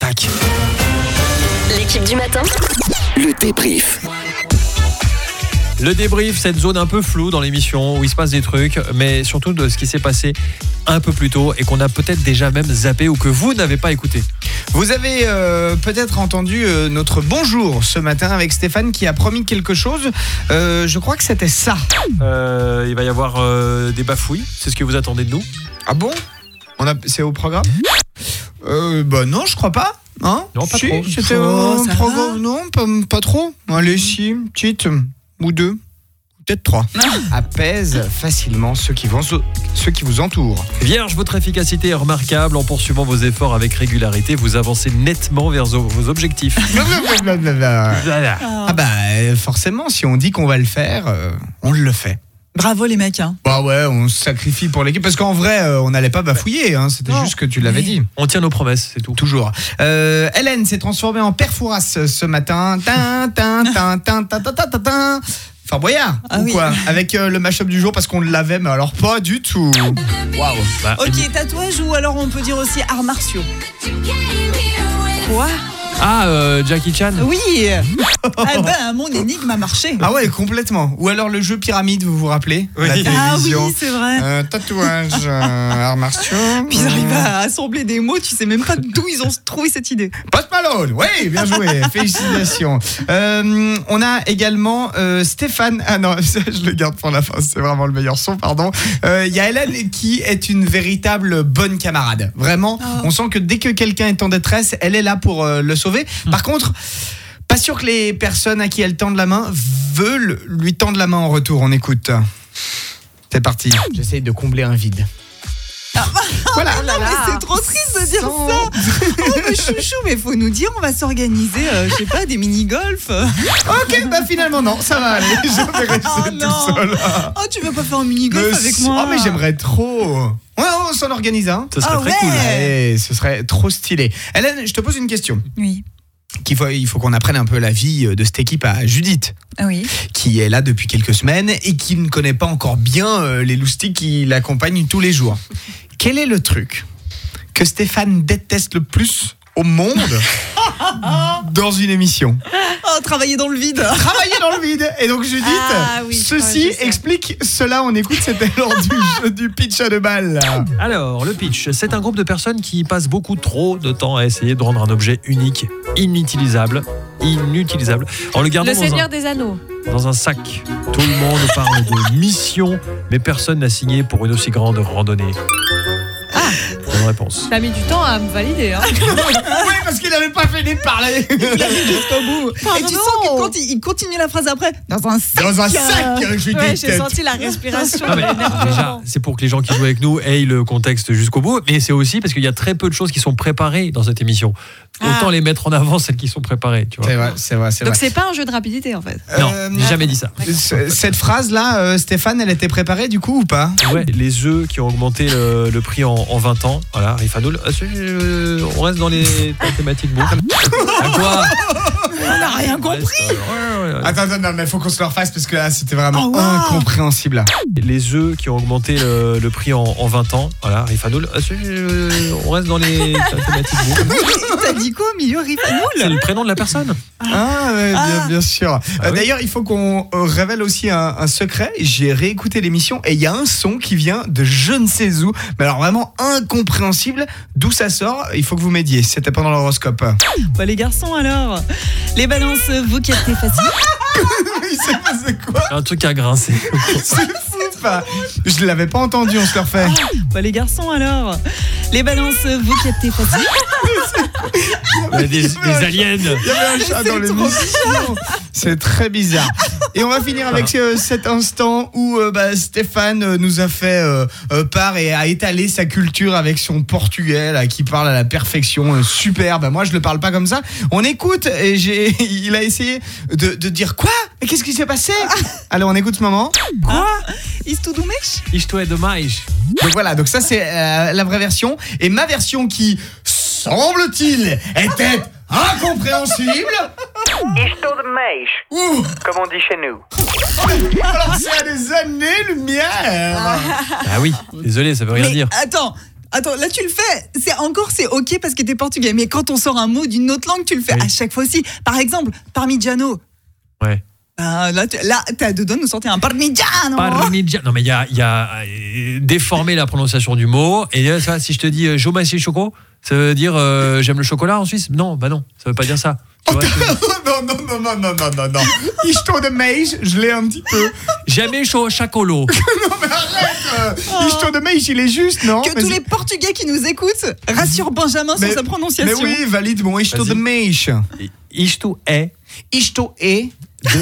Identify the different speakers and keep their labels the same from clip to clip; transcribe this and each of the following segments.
Speaker 1: attaque.
Speaker 2: L'équipe du matin.
Speaker 3: Le débrief.
Speaker 1: Le débrief, cette zone un peu floue dans l'émission où il se passe des trucs, mais surtout de ce qui s'est passé un peu plus tôt et qu'on a peut-être déjà même zappé ou que vous n'avez pas écouté.
Speaker 4: Vous avez peut-être entendu notre bonjour ce matin avec Stéphane qui a promis quelque chose. Je crois que c'était ça.
Speaker 1: Il va y avoir des bafouilles, c'est ce que vous attendez de nous.
Speaker 4: Ah bon ? C'est au programme ? Non, je crois pas. Hein ?
Speaker 1: Non, pas
Speaker 4: si,
Speaker 1: trop.
Speaker 4: C'était au programme. Non, pas trop. Allez, si, petite ou deux. Peut-être 3. Apaise facilement ceux qui vous entourent.
Speaker 1: Vierge, votre efficacité est remarquable. En poursuivant vos efforts avec régularité, vous avancez nettement vers vos objectifs.
Speaker 4: Ah bah forcément, si on dit qu'on va le faire, on le fait.
Speaker 5: Bravo les mecs.
Speaker 4: Bah ouais, on se sacrifie pour l'équipe parce qu'en vrai, on n'allait pas bafouiller. C'était juste que tu l'avais dit.
Speaker 1: On tient nos promesses, c'est tout.
Speaker 4: Toujours. Hélène s'est transformée en Père Fouras ce matin. Fort Boyard ou
Speaker 5: oui.
Speaker 4: Quoi avec le mashup du jour parce qu'on l'avait, mais alors pas du tout. Waouh.
Speaker 5: Ok, tatouage ou alors on peut dire aussi arts martiaux. Quoi ?
Speaker 1: Jackie Chan.
Speaker 5: Oui. Mon énigme a marché.
Speaker 4: Ah ouais, complètement. Ou alors le jeu pyramide, vous vous rappelez ?
Speaker 1: Oui.
Speaker 4: La télévision.
Speaker 5: Ah oui, c'est vrai.
Speaker 4: Tatouage, arts martiaux.
Speaker 5: Puis ils arrivent à assembler des mots, tu sais même pas d'où ils ont trouvé cette idée.
Speaker 4: Post Malone, oui, bien joué, félicitations. On a également Stéphane. Ah non, ça, je le garde pour la fin, c'est vraiment le meilleur son, pardon. Il y a Hélène qui est une véritable bonne camarade. Vraiment, on sent que dès que quelqu'un est en détresse, elle est là pour le sauver. Par contre, pas sûr que les personnes à qui elle tend la main veulent lui tendre la main en retour. On écoute. C'est parti. J'essaye de combler un vide. Voilà.
Speaker 5: Non, mais c'est trop triste de dire ça. Oh, mais chouchou, mais faut nous dire, on va s'organiser, je sais pas, des mini-golf.
Speaker 4: Ok, bah finalement non, ça va aller. Je vais rester tout seul.
Speaker 5: Oh, tu veux pas faire un mini-golf avec moi ?
Speaker 4: Oh, mais j'aimerais trop. Ouais, on s'en organise, hein.
Speaker 1: Ça serait très cool.
Speaker 4: Ouais, ce serait trop stylé. Hélène, je te pose une question.
Speaker 5: Oui.
Speaker 4: Il faut qu'on apprenne un peu la vie de cette équipe à Judith,
Speaker 5: Ah oui.
Speaker 4: qui est là depuis quelques semaines et qui ne connaît pas encore bien les loustiques qui l'accompagnent tous les jours. Quel est le truc que Stéphane déteste le plus au monde dans une émission?
Speaker 5: Oh, travailler dans le vide.
Speaker 4: Travailler dans le vide. Et donc Judith, ceci explique cela. On écoute, c'était lors du jeu du pitch à 2 balles.
Speaker 1: Alors, le pitch, c'est un groupe de personnes qui passent beaucoup trop de temps à essayer de rendre un objet unique, inutilisable, en le gardant
Speaker 6: Le Seigneur des Anneaux.
Speaker 1: dans un sac. Tout le monde parle de mission, mais personne n'a signé pour une aussi grande randonnée. Bonne réponse.
Speaker 6: T'as mis du temps à me valider. Hein.
Speaker 4: Oui, parce qu'il n'avait pas fini de parler.
Speaker 5: Il arrive jusqu'au bout. Et tu sens que quand il continue la phrase après, dans un sac.
Speaker 4: Dans un sac, Judith.
Speaker 6: Ouais, j'ai senti la respiration.
Speaker 1: Ah, mais déjà, c'est pour que les gens qui jouent avec nous aient le contexte jusqu'au bout, mais c'est aussi parce qu'il y a très peu de choses qui sont préparées dans cette émission. Autant les mettre en avant celles qui sont préparées, tu vois.
Speaker 4: C'est vrai.
Speaker 6: Donc c'est pas un jeu de rapidité en fait.
Speaker 1: Non, j'ai jamais dit ça.
Speaker 4: Cette phrase-là, Stéphane, elle était préparée du coup ou pas?
Speaker 1: Ouais, les œufs qui ont augmenté le prix en 20 ans. Voilà, Rifanoul. On reste dans les thématiques bouffe. À quoi?
Speaker 5: On n'a rien compris.
Speaker 4: Attends, non, mais faut qu'on se le refasse parce que là, c'était vraiment incompréhensible.
Speaker 1: Les œufs qui ont augmenté le prix en 20 ans. Voilà, Rifanoul. On reste dans les thématiques bouffe.
Speaker 5: T'as dit quoi au milieu, Rifanoul?
Speaker 1: C'est le prénom de la personne.
Speaker 4: Bien sûr. D'ailleurs, il faut qu'on révèle aussi un secret. J'ai réécouté l'émission et il y a un son qui vient de je ne sais où, mais alors vraiment incompréhensible. D'où ça sort? Il faut que vous m'aidiez. C'était pendant l'horoscope.
Speaker 5: Bah les garçons alors. Les balances, vous captez facile.
Speaker 4: Il s'est passé quoi?
Speaker 1: Un truc à grincer.
Speaker 4: C'est fou. Je l'avais pas entendu, on se le refait.
Speaker 5: Bah les garçons alors. Les balances, vous captez facile.
Speaker 1: Des aliens.
Speaker 4: Il y avait un chat dans l'émission. C'est très bizarre. Et on va finir avec cet instant où Stéphane nous a fait part et a étalé sa culture avec son portugais là, qui parle à la perfection. Super. Moi, je le parle pas comme ça. On écoute et il a essayé de dire quoi? Mais qu'est-ce qui s'est passé? Allez, on écoute ce moment.
Speaker 5: Quoi? Isto do mês?
Speaker 1: Isto é demais.
Speaker 4: Donc voilà, donc ça c'est la vraie version. Et ma version qui, semble-t-il, était incompréhensible.
Speaker 7: Isto de mês, comme on dit chez nous.
Speaker 4: Alors c'est à des années-lumière.
Speaker 1: Ah oui, désolé, ça veut rien dire.
Speaker 5: Attends, Attends, là tu le fais. C'est ok parce que t'es portugais. Mais quand on sort un mot d'une autre langue, tu le fais
Speaker 1: Oui.
Speaker 5: à chaque fois aussi. Par exemple, parmigiano.
Speaker 1: Ouais.
Speaker 5: Là, t'as deux doigts de nous sortir un parmigiano.
Speaker 1: Parmigiano. Non, mais il y a déformé la prononciation du mot. Et ça, si je te dis je m'assieds choco, ça veut dire j'aime le chocolat en Suisse? Non, bah non, ça veut pas dire ça. Tu vois,
Speaker 4: non. Isto de Meij, je l'ai un petit peu.
Speaker 1: Jamais chacolo.
Speaker 4: Non, mais arrête. Isto de Meij, il est juste, non?
Speaker 5: Que
Speaker 4: Mais
Speaker 5: tous
Speaker 4: c'est-
Speaker 5: les Portugais qui nous écoutent rassurent Benjamin sur sa
Speaker 4: Mais
Speaker 5: prononciation.
Speaker 4: oui, valide mon Isto
Speaker 1: Vas-y.
Speaker 4: de Meij.
Speaker 1: Isto est
Speaker 4: Isto est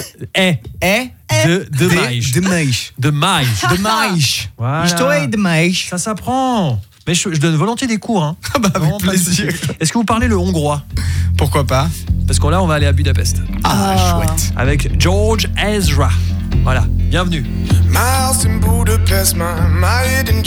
Speaker 1: de maïs.
Speaker 4: de Meij.
Speaker 1: De maïs.
Speaker 4: De Meij.
Speaker 1: Voilà.
Speaker 4: Isto est de Meij.
Speaker 1: Ça s'apprend. Mais je donne volontiers des cours. Hein.
Speaker 4: Ah bah, avec
Speaker 1: Vraiment pas de
Speaker 4: plaisir.
Speaker 1: souci. Est-ce que vous parlez le hongrois?
Speaker 4: Pourquoi pas?
Speaker 1: Parce que là, on va aller à Budapest.
Speaker 4: Ah, chouette.
Speaker 1: Avec George Ezra. Voilà, bienvenue.
Speaker 8: My house in Budapest, my hidden